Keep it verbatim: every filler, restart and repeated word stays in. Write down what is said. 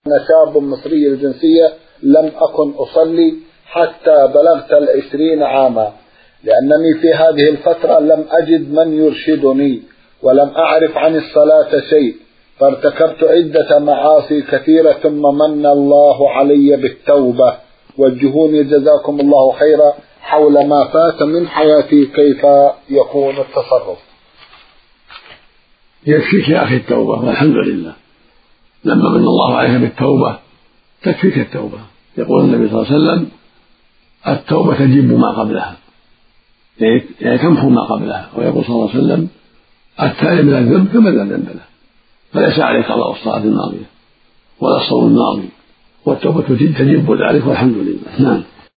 أنا شاب مصري الجنسية لم أكن أصلي حتى بلغت العشرين عاما، لأنني في هذه الفترة لم أجد من يرشدني ولم أعرف عن الصلاة شيء، فارتكبت عدة معاصي كثيرة ثم من الله علي بالتوبة. وجهوني جزاكم الله خيرا حول ما فات من حياتي كيف يكون التصرف. يكفيك يا أخي التوبة والحمد لله، لما من الله عليك بالتوبة تكفيك التوبة. يقول النبي صلى الله عليه وسلم التوبة تجب ما قبلها، يعني تمحو ما قبلها. ويقول صلى الله عليه وسلم التائب من الذنب كمن لا ذنب له، فليس عليك قضاء الصلاة الماضية ولا الصوم الماضي، والتوبة تجب ذلك والحمد لله. نعم.